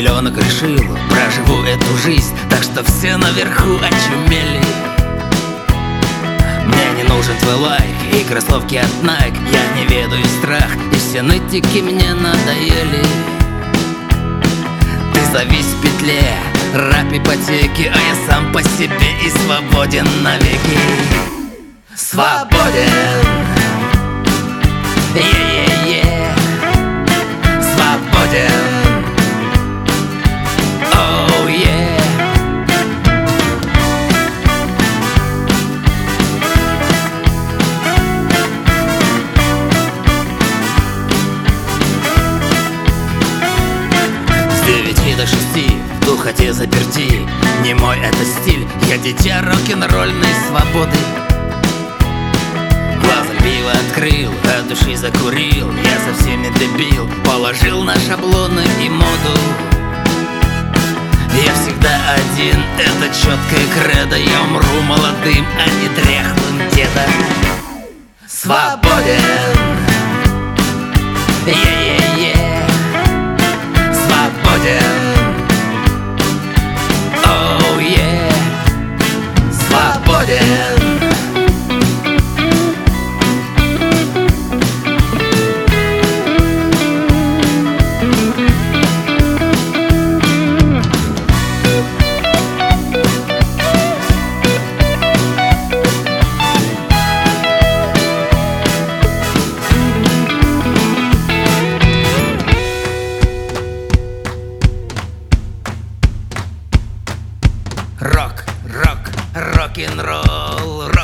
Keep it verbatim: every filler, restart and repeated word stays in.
миллионок решил, проживу эту жизнь, так что все наверху очумели. Мне не нужен твой лайк и кроссовки от Nike. Я не ведаю страх, и все нытики мне надоели. Ты завис в петле, раб ипотеки, а я сам по себе и свободен навеки. Свободен, е-е-е, свободен, оу е. С девяти до шести в духоте заперти. Не мой это стиль, я дитя рок-н-ролльной свободы. Глаза пиво открыл, от души закурил. Я со всеми дебил, положил на шаблоны и моду. Я всегда один, это четкое кредо. Я умру молодым, а не дряхлым дедом. Свободен, е-е-е, свободен, оу е, свободен. Рок, рок, рок-н-ролл,